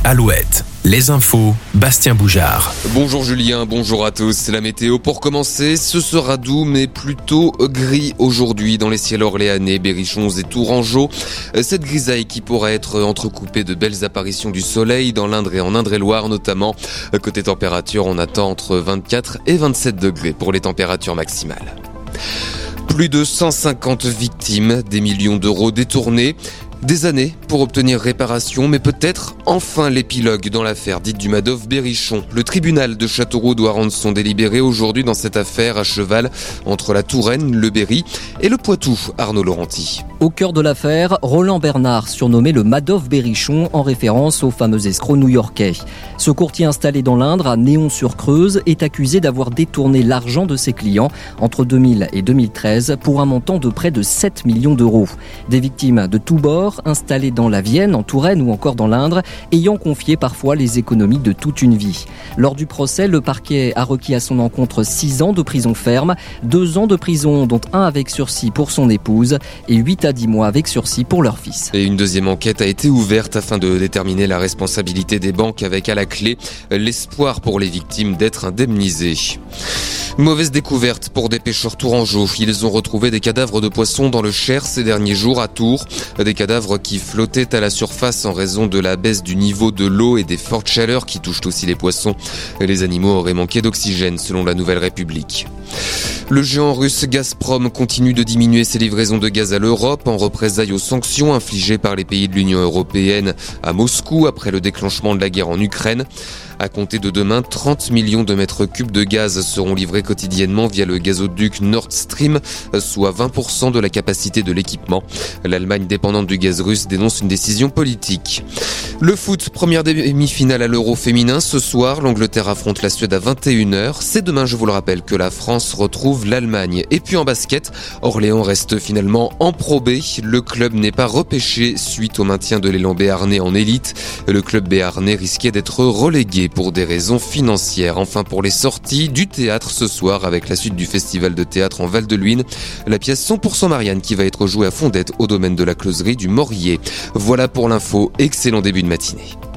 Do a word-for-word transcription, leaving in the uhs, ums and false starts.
Alouette, les infos, Bastien Boujard. Bonjour Julien, bonjour à tous. La météo pour commencer, ce sera doux mais plutôt gris aujourd'hui dans les ciels orléanais, berrichons et tourangeaux. Cette grisaille qui pourrait être entrecoupée de belles apparitions du soleil dans l'Indre et en Indre-et-Loire notamment. Côté température, on attend entre vingt-quatre et vingt-sept degrés pour les températures maximales. Plus de cent cinquante victimes, des millions d'euros détournés. Des années pour obtenir réparation, mais peut-être enfin l'épilogue dans l'affaire dite du Madoff-Berrichon. Le tribunal de Châteauroux doit rendre son délibéré aujourd'hui dans cette affaire à cheval entre la Touraine, le Berry et le Poitou, Arnaud Laurenti. Au cœur de l'affaire, Roland Bernard, surnommé le Madoff-Berrichon en référence au fameux escroc new-yorkais. Ce courtier installé dans l'Indre à Néon-sur-Creuse est accusé d'avoir détourné l'argent de ses clients entre deux mille et deux mille treize pour un montant de près de sept millions d'euros. Des victimes de tous bords, installés dans la Vienne, en Touraine ou encore dans l'Indre, ayant confié parfois les économies de toute une vie. Lors du procès, le parquet a requis à son encontre six ans de prison ferme, deux ans de prison dont un avec sursis pour son épouse et huit à dix mois avec sursis pour leur fils. Et une deuxième enquête a été ouverte afin de déterminer la responsabilité des banques avec à la clé l'espoir pour les victimes d'être indemnisées. Mauvaise découverte pour des pêcheurs tourangeaux. Ils ont retrouvé des cadavres de poissons dans le Cher ces derniers jours à Tours. Des cadavres qui flottaient à la surface en raison de la baisse du niveau de l'eau et des fortes chaleurs qui touchent aussi les poissons. Les animaux auraient manqué d'oxygène selon la Nouvelle République. Le géant russe Gazprom continue de diminuer ses livraisons de gaz à l'Europe en représailles aux sanctions infligées par les pays de l'Union européenne à Moscou après le déclenchement de la guerre en Ukraine. À compter de demain, trente millions de mètres cubes de gaz seront livrés quotidiennement via le gazoduc Nord Stream, soit vingt pour cent de la capacité de l'équipement. L'Allemagne dépendante du gaz russe dénonce une décision politique. Le foot, première demi-finale à l'Euro féminin. Ce soir, l'Angleterre affronte la Suède à vingt et une heures. C'est demain, je vous le rappelle, que la France retrouve l'Allemagne. Et puis en basket, Orléans reste finalement en Pro B. Le club n'est pas repêché suite au maintien de l'élan béarnais en élite. Le club béarnais risquait d'être relégué pour des raisons financières. Enfin, pour les sorties du théâtre ce soir avec la suite du festival de théâtre en Val-de-Luynes, la pièce cent pour cent Marianne qui va être jouée à Fondette au domaine de la closerie du Morier. Voilà pour l'info, excellent début de matinée.